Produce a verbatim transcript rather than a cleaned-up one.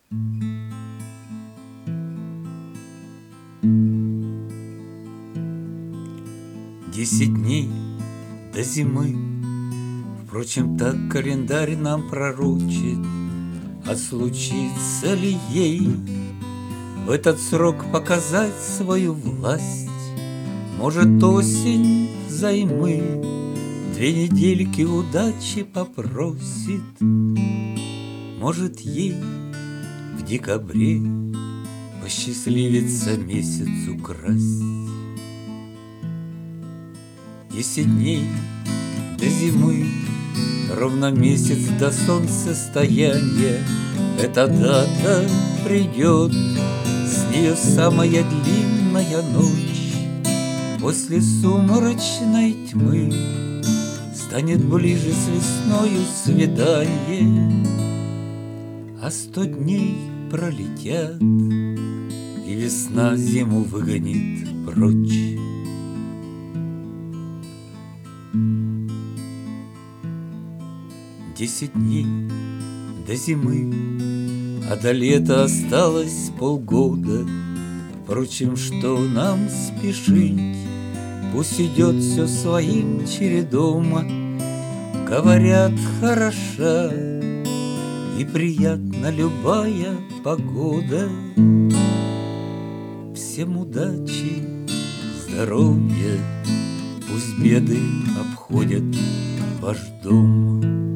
Десять дней до зимы, впрочем, так календарь нам пророчит. А случится ли ей в этот срок показать свою власть? Может, осень взаймы две недельки удачи попросит. Может, ей в декабре посчастливится месяц украсть. Десять дней до зимы, ровно месяц до солнцестояния. Эта дата придет, с нее самая длинная ночь. После сумрачной тьмы станет ближе с весною свидание. А сто дней пролетят, и весна зиму выгонит прочь. Десять дней до зимы, а до лета осталось полгода. Впрочем, что нам спешить? Пусть идет все своим чередом. Говорят, хороша и приятна любая погода. Всем удачи, здоровья, пусть беды обходят ваш дом.